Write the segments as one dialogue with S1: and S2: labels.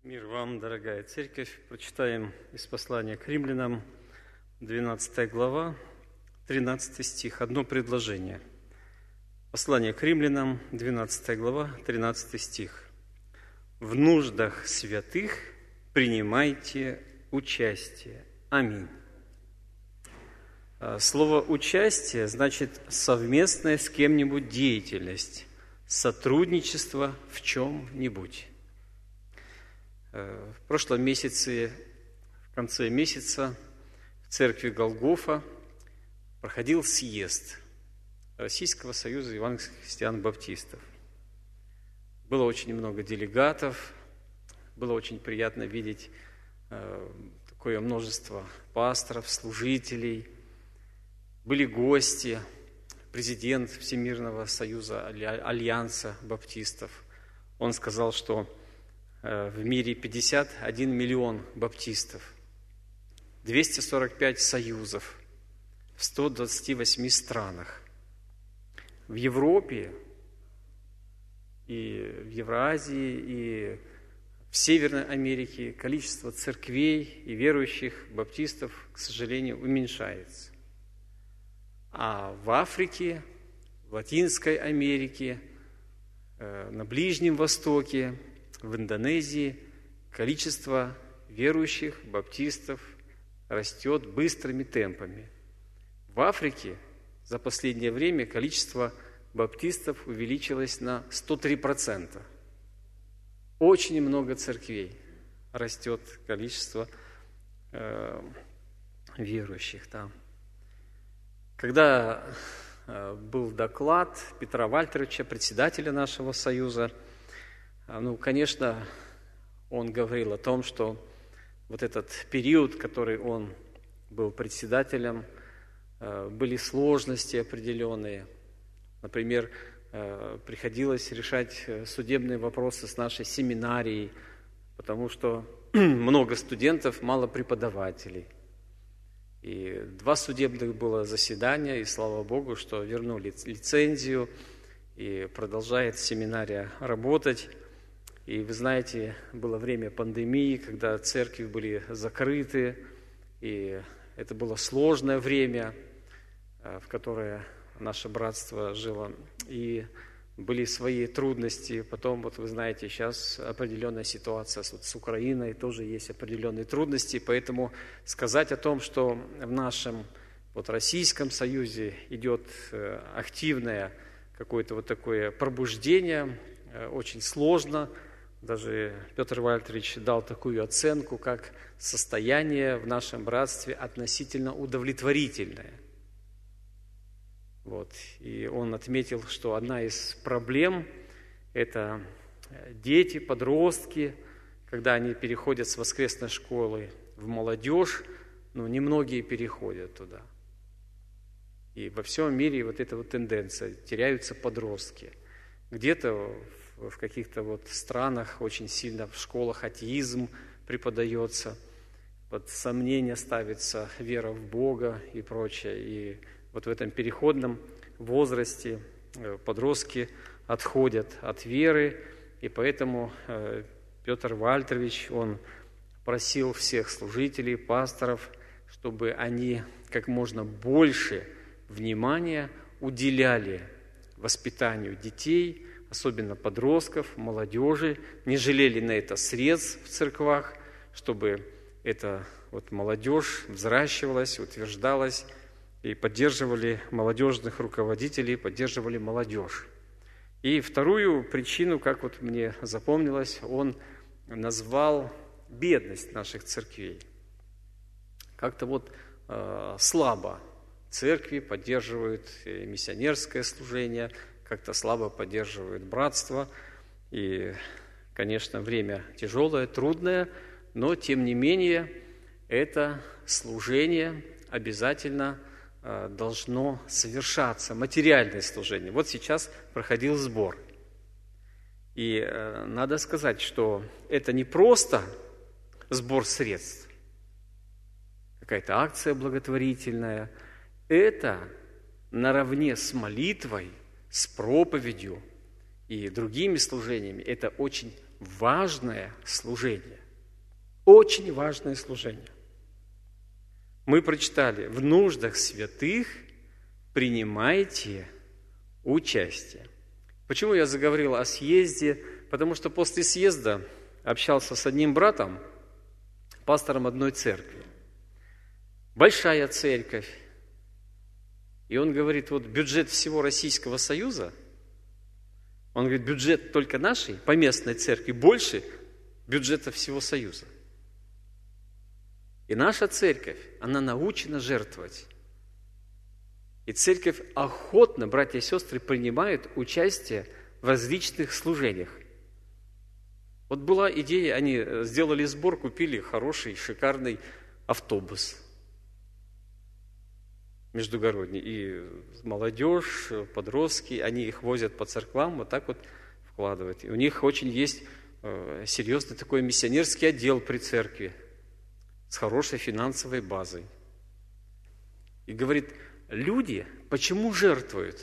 S1: Мир вам, дорогая церковь. Прочитаем из послания к римлянам, 12 глава, 13 стих. Одно предложение. Послание к римлянам, 12 глава, 13 стих. «В нуждах святых принимайте участие». Аминь. Слово «участие» значит совместная с кем-нибудь деятельность, сотрудничество в чем-нибудь. В прошлом месяце, в конце месяца, в церкви Голгофа проходил съезд Российского союза евангельских христиан-баптистов. Было очень много делегатов, было очень приятно видеть такое множество пасторов, служителей. Были гости, президент Всемирного союза Альянса баптистов. Он сказал, что в мире 51 миллион баптистов, 245 союзов в 128 странах. В Европе и в Евразии, и в Северной Америке количество церквей и верующих баптистов, к сожалению, уменьшается. А в Африке, в Латинской Америке, на Ближнем Востоке, в Индонезии количество верующих баптистов растет быстрыми темпами. В Африке за последнее время количество баптистов увеличилось на 103%. Очень много церквей растет количество верующих там. Когда был доклад Петра Вальтеровича, председателя нашего союза, конечно, он говорил о том, что вот этот период, который он был председателем, были сложности определенные. Например, приходилось решать судебные вопросы с нашей семинарией, потому что много студентов, мало преподавателей. И 2 судебных было заседания, и слава Богу, что вернули лицензию, и продолжает семинария работать. И вы знаете, было время пандемии, когда церкви были закрыты, и это было сложное время, в которое наше братство жило, и были свои трудности. Потом, вы знаете, сейчас определенная ситуация с Украиной, тоже есть определенные трудности, поэтому сказать о том, что в нашем Российском Союзе идет активное какое-то такое пробуждение, очень сложно. Даже Петр Вальтерович дал такую оценку, как состояние в нашем братстве относительно удовлетворительное. И он отметил, что одна из проблем – это дети, подростки, когда они переходят с воскресной школы в молодежь, немногие переходят туда. И во всем мире эта тенденция – теряются подростки. Где-то в каких-то странах очень сильно в школах атеизм преподается, под сомнение ставится вера в Бога и прочее. И в этом переходном возрасте подростки отходят от веры, и поэтому Петр Вальтерович, он просил всех служителей, пасторов, чтобы они как можно больше внимания уделяли воспитанию детей, особенно подростков, молодежи, не жалели на это средств в церквах, чтобы эта молодежь взращивалась, утверждалась, и поддерживали молодежных руководителей, поддерживали молодежь. И вторую причину, как мне запомнилось, он назвал бедность наших церквей. Как-то слабо церкви поддерживают миссионерское служение, как-то слабо поддерживают братство. И, конечно, время тяжелое, трудное, но, тем не менее, это служение обязательно должно совершаться, материальное служение. Сейчас проходил сбор. И надо сказать, что это не просто сбор средств, какая-то акция благотворительная. Это наравне с молитвой, с проповедью и другими служениями, это очень важное служение. очень важное служение. Мы прочитали: в нуждах святых принимайте участие. Почему я заговорил о съезде? Потому что после съезда общался с одним братом, пастором одной церкви. Большая церковь. И он говорит, вот бюджет всего Российского Союза, он говорит, бюджет только нашей поместной церкви больше бюджета всего Союза. И наша церковь, она научена жертвовать. И церковь охотно, братья и сестры, принимает участие в различных служениях. Вот была идея, они сделали сбор, купили хороший, шикарный автобус междугородний. И молодежь, подростки, они их возят по церквам, вот так вот вкладывают. И у них очень есть серьезный такой миссионерский отдел при церкви с хорошей финансовой базой. И говорит, люди почему жертвуют?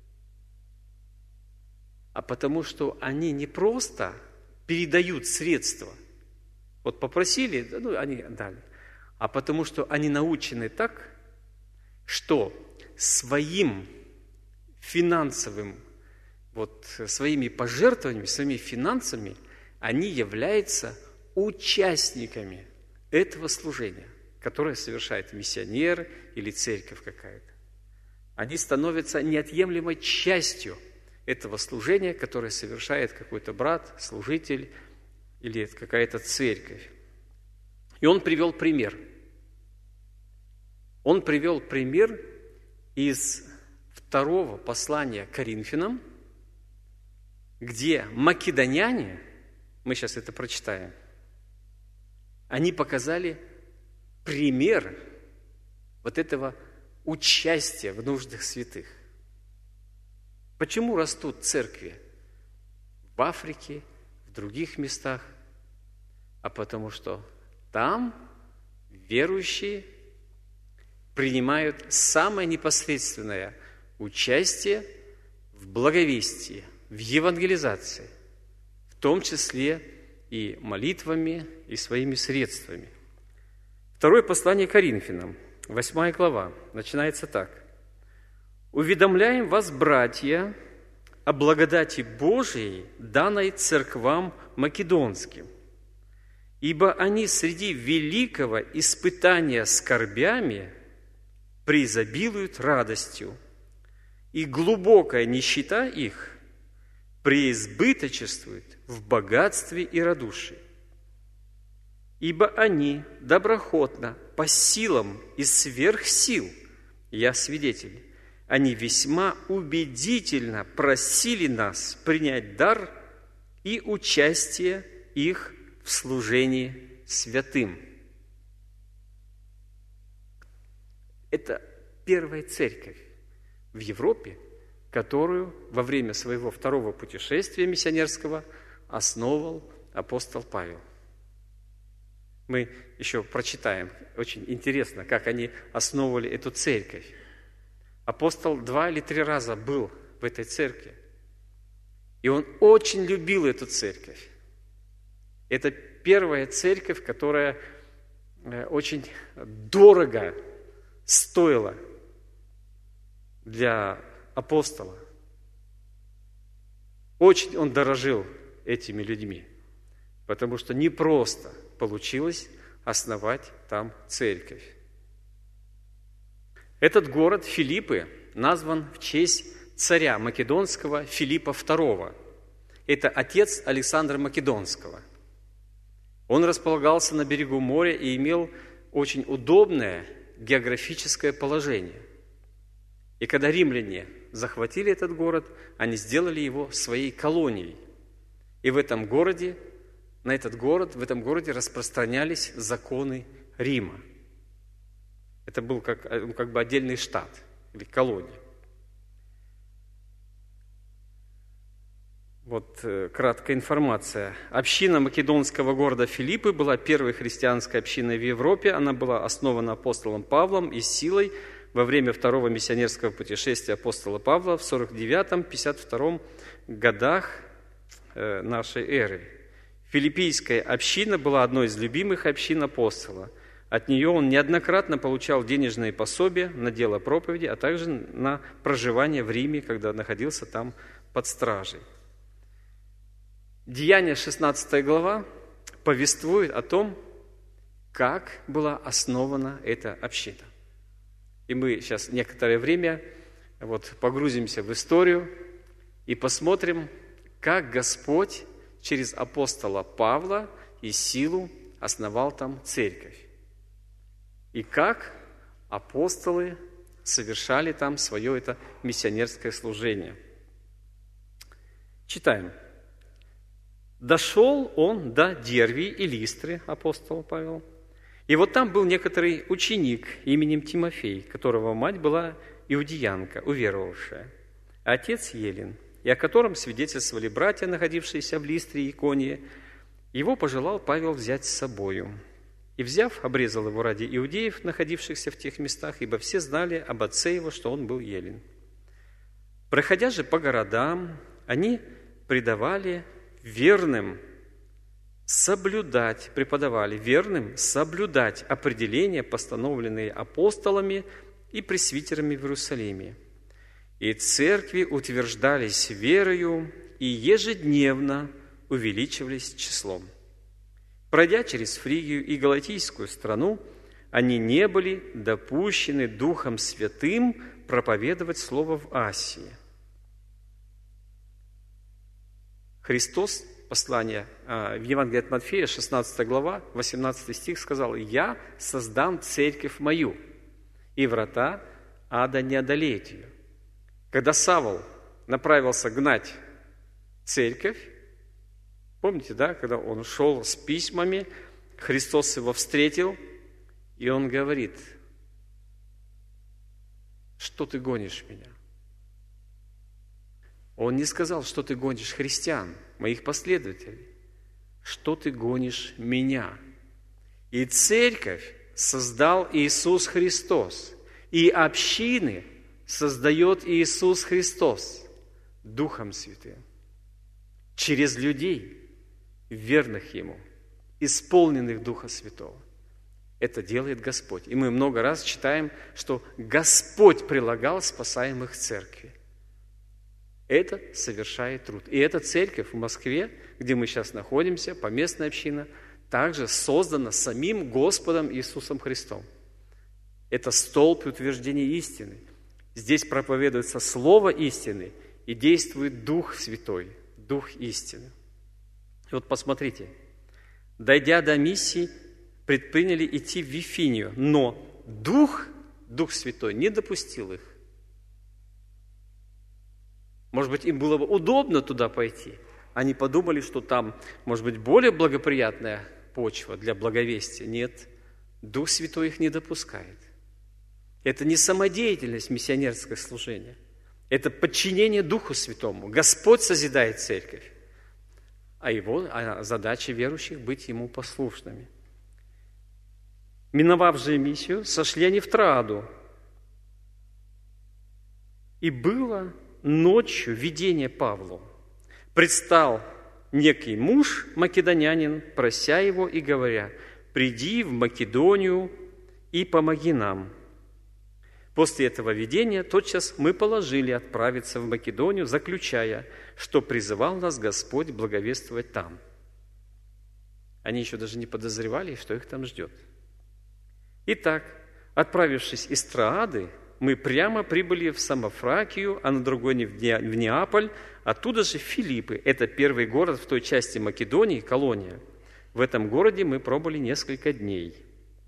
S1: А потому что они не просто передают средства. Вот попросили, они дали. А потому что они научены так, что своим финансовым, своими пожертвованиями, своими финансами они являются участниками этого служения, которое совершает миссионер или церковь какая-то. Они становятся неотъемлемой частью этого служения, которое совершает какой-то брат, служитель или какая-то церковь. И он привел пример. Он привел пример из 2 послания Коринфянам, где македоняне, мы сейчас это прочитаем, они показали пример вот этого участия в нуждах святых. Почему растут церкви в Африке, в других местах? А потому что там верующие принимают самое непосредственное участие в благовестии, в евангелизации, в том числе и молитвами, и своими средствами. 2 послание Коринфянам, 8 глава, начинается так. «Уведомляем вас, братья, о благодати Божией, данной церквам македонским, ибо они среди великого испытания скорбями преизобилуют радостью, и глубокая нищета их преизбыточествует в богатстве и радушии. Ибо они доброхотно, по силам и сверх сил, я свидетель, они весьма убедительно просили нас принять дар и участие их в служении святым». Это первая церковь в Европе, которую во время своего 2-го путешествия миссионерского основал апостол Павел. Мы еще прочитаем, очень интересно, как они основывали эту церковь. Апостол 2 или 3 раза был в этой церкви, и он очень любил эту церковь. Это первая церковь, которая очень дорого стоила для апостола. Очень он дорожил этими людьми, потому что не просто получилось основать там церковь. Этот город Филиппы назван в честь царя македонского Филиппа II. Это отец Александра Македонского. Он располагался на берегу моря и имел очень удобное географическое положение. И когда римляне захватили этот город, они сделали его своей колонией. И в этом городе распространялись законы Рима. Это был как бы отдельный штат или колония. Вот краткая информация. Община македонского города Филиппы была первой христианской общиной в Европе. Она была основана апостолом Павлом и силой во время 2-го миссионерского путешествия апостола Павла в 49-52 годах нашей эры. Филиппийская община была одной из любимых общин апостола. От нее он неоднократно получал денежные пособия на дело проповеди, а также на проживание в Риме, когда находился там под стражей. Деяния 16 глава повествует о том, как была основана эта община. И мы сейчас некоторое время погрузимся в историю и посмотрим, как Господь через апостола Павла и Силу основал там церковь. И как апостолы совершали там свое это миссионерское служение. Читаем. «Дошел он до Дервии и Листры», апостол Павел. «И вот там был некоторый ученик именем Тимофей, которого мать была иудеянка, уверовавшая, а отец Елен, и о котором свидетельствовали братья, находившиеся в Листре и Иконии. Его пожелал Павел взять с собою. И, взяв, обрезал его ради иудеев, находившихся в тех местах, ибо все знали об отце его, что он был елен. Проходя же по городам, они преподавали верным соблюдать определения, постановленные апостолами и пресвитерами в Иерусалиме. И церкви утверждались верою и ежедневно увеличивались числом. Пройдя через Фригию и Галатийскую страну, они не были допущены Духом Святым проповедовать Слово в Асии. Христос, послание в Евангелии от Матфея, 16 глава, 18 стих, сказал: «Я создам церковь мою, и врата ада не одолеют ее». Когда Савл направился гнать церковь, помните, да, когда он шел с письмами, Христос его встретил, и он говорит: «Что ты гонишь меня?» Он не сказал, что ты гонишь христиан, моих последователей. Что ты гонишь меня? И церковь создал Иисус Христос, и общины создает Иисус Христос Духом Святым, через людей, верных Ему, исполненных Духа Святого. Это делает Господь. И мы много раз читаем, что Господь прилагал спасаемых к церкви. Это совершает труд. И эта церковь в Москве, где мы сейчас находимся, поместная община, также создана самим Господом Иисусом Христом. Это столб утверждения истины. Здесь проповедуется Слово истины и действует Дух Святой, Дух истины. И вот посмотрите. Дойдя до миссии, предприняли идти в Вифинию, но Дух Святой не допустил их. Может быть, им было бы удобно туда пойти. Они подумали, что там, может быть, более благоприятная почва для благовестия. Нет, Дух Святой их не допускает. Это не самодеятельность миссионерское служение. Это подчинение Духу Святому. Господь созидает церковь, а задача верующих быть Ему послушными. Миновав же миссию, сошли они в Трааду. И было ночью видение Павлу. Предстал некий муж, македонянин, прося его и говоря: «Приди в Македонию и помоги нам». После этого видения тотчас мы положили отправиться в Македонию, заключая, что призывал нас Господь благовествовать там. Они еще даже не подозревали, что их там ждет. Итак, отправившись из Троады, мы прямо прибыли в Самофракию, а на другой в Неаполь, оттуда же в Филиппы. Это первый город в той части Македонии, колония. В этом городе мы пробыли несколько дней.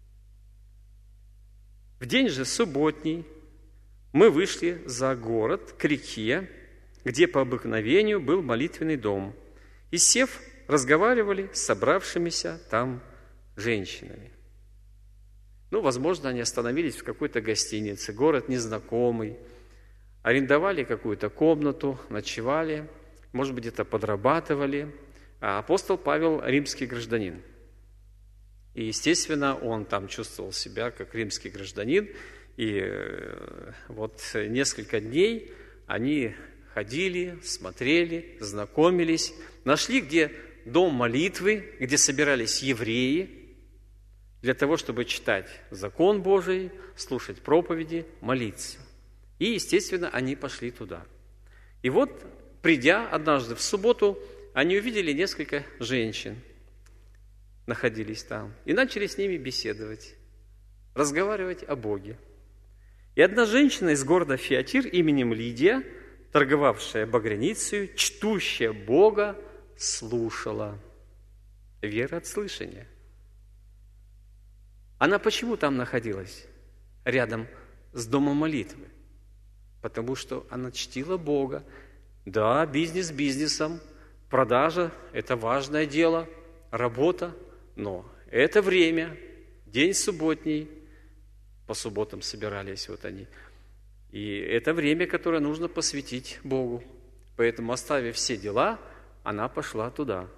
S1: В день же субботний мы вышли за город к реке, где по обыкновению был молитвенный дом, и, сев, разговаривали с собравшимися там женщинами. Возможно, они остановились в какой-то гостинице, город незнакомый, арендовали какую-то комнату, ночевали, может быть, где-то подрабатывали. А апостол Павел – римский гражданин. И, естественно, он там чувствовал себя как римский гражданин. И вот несколько дней они ходили, смотрели, знакомились, нашли, где дом молитвы, где собирались евреи для того, чтобы читать закон Божий, слушать проповеди, молиться. И, естественно, они пошли туда. И вот, придя однажды в субботу, они увидели несколько женщин, находились там, и начали с ними беседовать, разговаривать о Боге. И одна женщина из города Фиатир именем Лидия, торговавшая багряницей, чтущая Бога, слушала. Вера от слышания. Она почему там находилась? Рядом с домом молитвы. Потому что она чтила Бога. Да, бизнес бизнесом, продажа – это важное дело, работа, но это время, день субботний, по субботам собирались вот они. И это время, которое нужно посвятить Богу. Поэтому, оставив все дела, она пошла туда.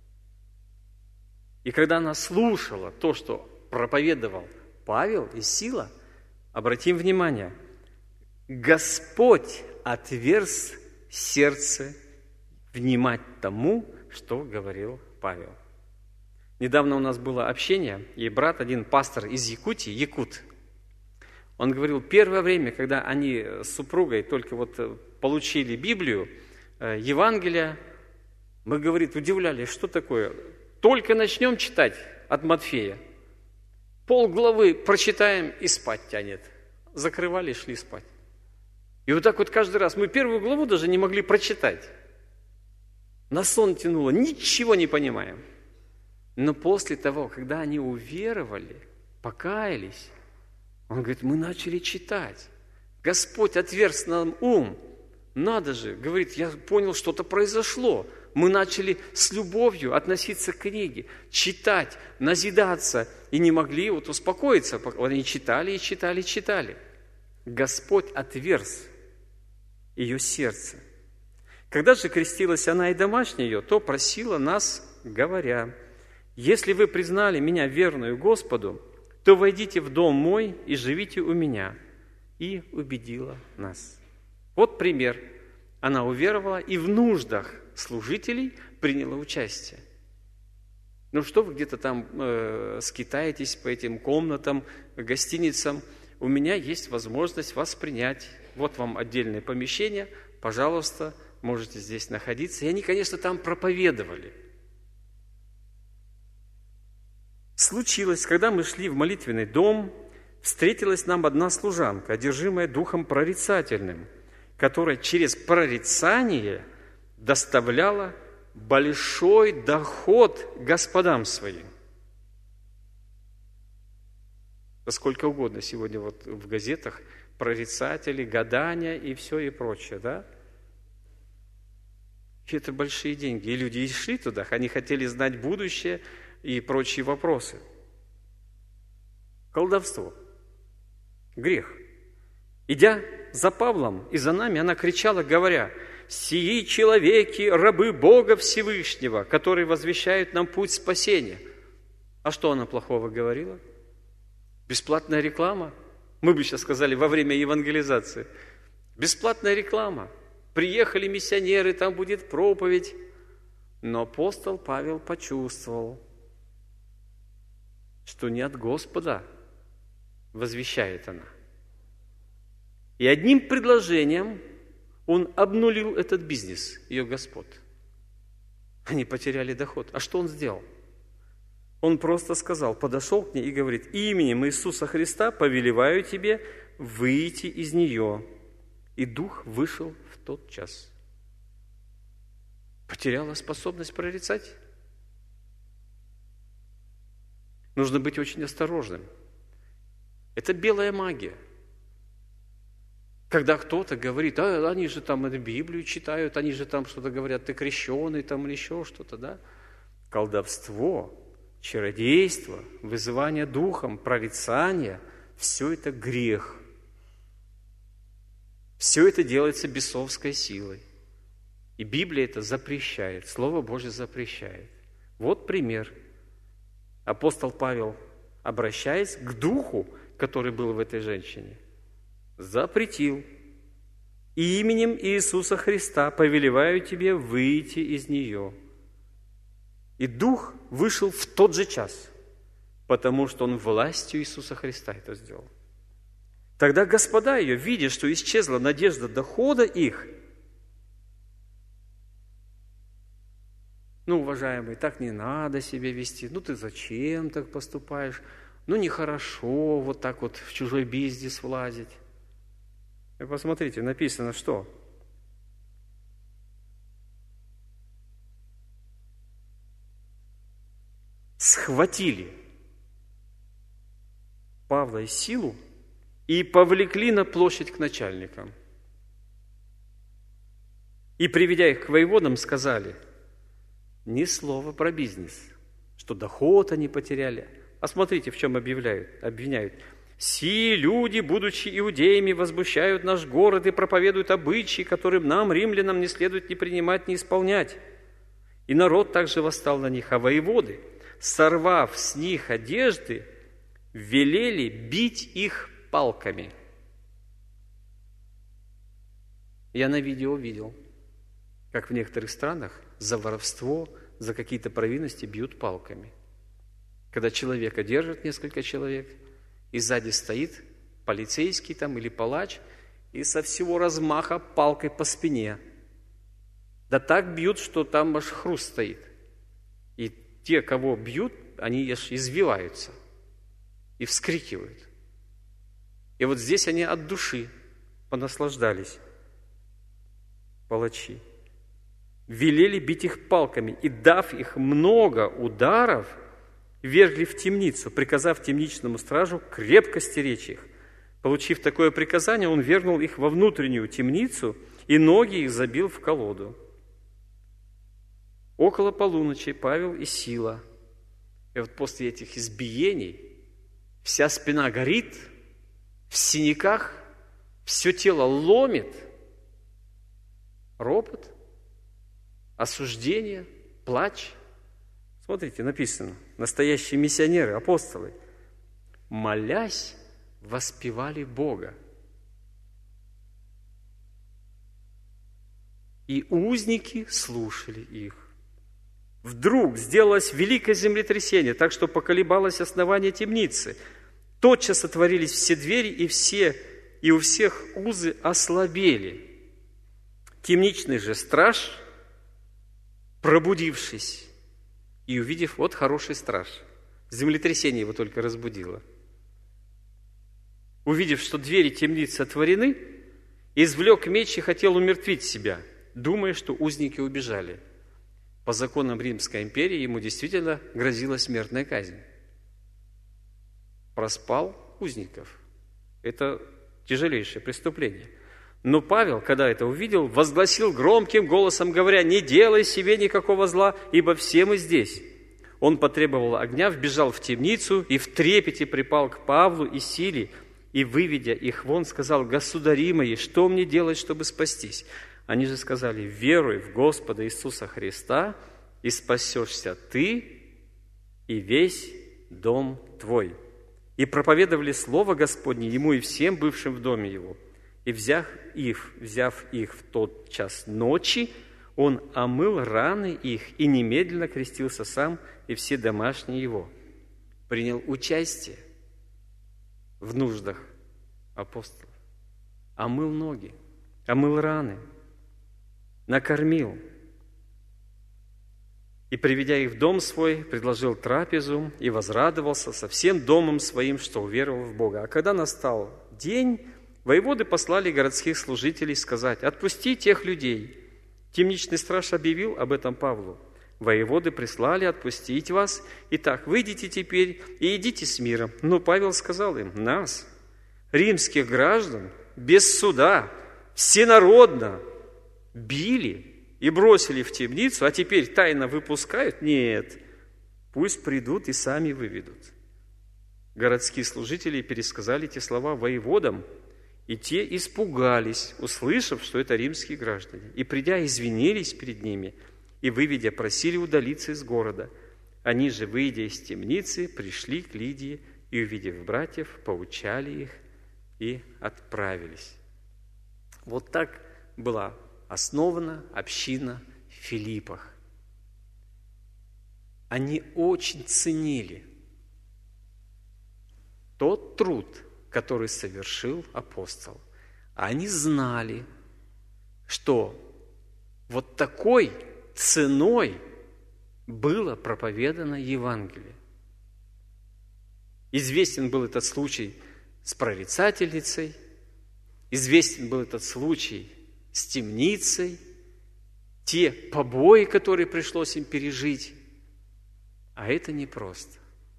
S1: И когда она слушала то, что проповедовал Павел и Сила, обратим внимание, Господь отверз сердце внимать тому, что говорил Павел. Недавно у нас было общение, и брат, один пастор из Якутии, якут, он говорил, первое время, когда они с супругой только вот получили Библию, Евангелие, мы, говорит, удивлялись, что такое. Только начнем читать от Матфея, полглавы прочитаем и спать тянет. Закрывали, шли спать. И вот так вот каждый раз. Мы первую главу даже не могли прочитать. На сон тянуло, ничего не понимаем. Но после того, когда они уверовали, покаялись, он говорит, мы начали читать. Господь отверз нам ум. Надо же, говорит, я понял, что-то произошло. Мы начали с любовью относиться к книге, читать, назидаться. И не могли вот успокоиться. Они читали и читали, и читали. Господь отверз ее сердце. Когда же крестилась она и домашняя ее, то просила нас, говоря, «Если вы признали меня верную Господу, то войдите в дом мой и живите у меня». И убедила нас. Вот пример. Она уверовала и в нуждах служителей приняла участие. Ну что вы где-то там скитаетесь по этим комнатам, гостиницам? У меня есть возможность вас принять. Вот вам отдельное помещение, пожалуйста, можете здесь находиться. И они, конечно, там проповедовали. Случилось, когда мы шли в молитвенный дом, встретилась нам одна служанка, одержимая духом прорицательным, которая через прорицание доставляла большой доход господам своим. Сколько угодно сегодня вот в газетах прорицатели, гадания и все и прочее, да? И это большие деньги. И люди и шли туда, они хотели знать будущее и прочие вопросы. Колдовство. Грех. Идя за Павлом и за нами, она кричала, говоря, «Сии человеки, рабы Бога Всевышнего, которые возвещают нам путь спасения». А что она плохого говорила? Бесплатная реклама? Мы бы сейчас сказали во время евангелизации. Бесплатная реклама. Приехали миссионеры, там будет проповедь. Но апостол Павел почувствовал, что не от Господа возвещает она. И одним предложением он обнулил этот бизнес, ее господ. Они потеряли доход. А что он сделал? Он просто сказал, подошел к ней и говорит, именем Иисуса Христа повелеваю тебе выйти из нее. И дух вышел в тот час. Потеряла способность прорицать? Нужно быть очень осторожным. Это белая магия. Когда кто-то говорит, они же там Библию читают, они же там что-то говорят, ты крещеный там или еще что-то, да? Колдовство, чародейство, вызывание духом, прорицание – все это грех. Все это делается бесовской силой. И Библия это запрещает, Слово Божье запрещает. Вот пример. Апостол Павел, обращаясь к духу, который был в этой женщине, запретил. И именем Иисуса Христа повелеваю тебе выйти из нее. И дух вышел в тот же час, потому что он властью Иисуса Христа это сделал. Тогда господа ее, видя, что исчезла надежда дохода их, уважаемый, так не надо себя вести, ты зачем так поступаешь, нехорошо вот так вот в чужой бизнес влазить. И посмотрите, написано что? Схватили Павла и Силу и повлекли на площадь к начальникам. И, приведя их к воеводам, сказали: ни слова про бизнес, что доход они потеряли. А смотрите, в чем обвиняют. «Сии люди, будучи иудеями, возмущают наш город и проповедуют обычаи, которым нам, римлянам, не следует ни принимать, ни исполнять». И народ также восстал на них, а воеводы, сорвав с них одежды, велели бить их палками. Я на видео видел, как в некоторых странах за воровство, за какие-то провинности бьют палками. Когда человека держат, несколько человек, и сзади стоит полицейский там или палач, и со всего размаха палкой по спине. Да так бьют, что там аж хруст стоит. И те, кого бьют, они аж извиваются и вскрикивают. И вот здесь они от души понаслаждались, палачи. Велели бить их палками, и, дав их много ударов, вергли в темницу, приказав темничному стражу крепко стеречь их. Получив такое приказание, он вергнул их во внутреннюю темницу, и ноги их забил в колоду. Около полуночи Павел и Сила, и вот после этих избиений вся спина горит, в синяках, все тело ломит, ропот, осуждение, плач. Смотрите, написано, настоящие миссионеры, апостолы, молясь, воспевали Бога. И узники слушали их. Вдруг сделалось великое землетрясение, так что поколебалось основание темницы. Тотчас отворились все двери, и у всех узы ослабели. Темничный же страж, пробудившись и увидев, вот хороший страж, землетрясение его только разбудило, увидев, что двери темницы отворены, извлек меч и хотел умертвить себя, думая, что узники убежали. По законам Римской империи ему действительно грозила смертная казнь. Проспал узников. Это тяжелейшее преступление. Но Павел, когда это увидел, возгласил громким голосом, говоря: «Не делай себе никакого зла, ибо все мы здесь». Он потребовал огня, вбежал в темницу и в трепете припал к Павлу и Силе, и, выведя их вон, сказал: «Государи мои, что мне делать, чтобы спастись?» Они же сказали: «Веруй в Господа Иисуса Христа, и спасешься ты и весь дом твой». И проповедовали Слово Господне ему и всем бывшим в доме его. И взяв их в тот час ночи, он омыл раны их и немедленно крестился сам и все домашние его. Принял участие в нуждах апостолов, омыл ноги, омыл раны, накормил. И, приведя их в дом свой, предложил трапезу и возрадовался со всем домом своим, что уверовал в Бога. А когда настал день, воеводы послали городских служителей сказать: «Отпусти тех людей». Темничный страж объявил об этом Павлу. Воеводы прислали отпустить вас. Итак, выйдите теперь и идите с миром. Но Павел сказал им: «Нас, римских граждан, без суда, всенародно били и бросили в темницу, а теперь тайно выпускают? Нет, пусть придут и сами выведут». Городские служители пересказали эти слова воеводам, и те испугались, услышав, что это римские граждане. И, придя, извинились перед ними, и, выведя, просили удалиться из города. Они же, выйдя из темницы, пришли к Лидии, и, увидев братьев, поучали их и отправились. Вот так была основана община в Филиппах. они очень ценили тот труд, который совершил апостол. Они знали, что вот такой ценой было проповедано Евангелие. Известен был этот случай с прорицательницей, известен был этот случай с темницей, те побои, которые пришлось им пережить. А это непросто.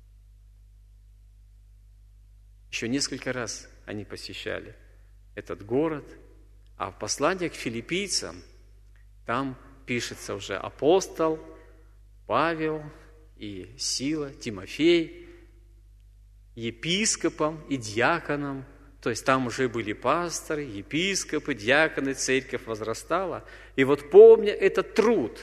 S1: Еще несколько раз они посещали этот город, а в послании к филиппийцам там пишется уже апостол, Павел и Сила, Тимофей, епископом и диаконом. То есть там уже были пасторы, епископы, диаконы, церковь возрастала. И вот помня этот труд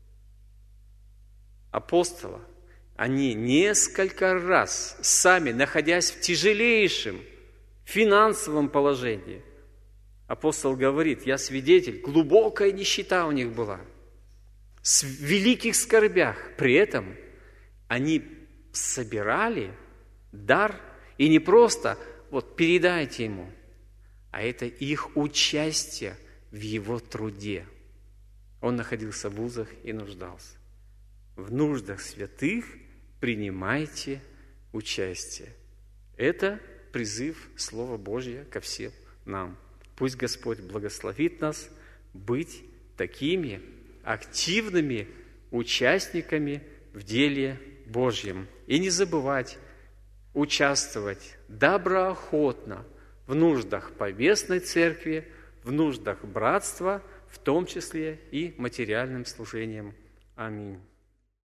S1: апостола, они несколько раз, сами находясь в тяжелейшем финансовом положении, апостол говорит: я свидетель, глубокая нищета у них была, в великих скорбях. При этом они собирали дар, и не просто вот передайте ему, а это их участие в его труде. Он находился в узах и нуждался. В нуждах святых принимайте участие. Это призыв Слова Божьего ко всем нам. Пусть Господь благословит нас быть такими активными участниками в деле Божьем. И не забывать участвовать доброохотно в нуждах поместной церкви, в нуждах братства, в том числе и материальным служением. Аминь.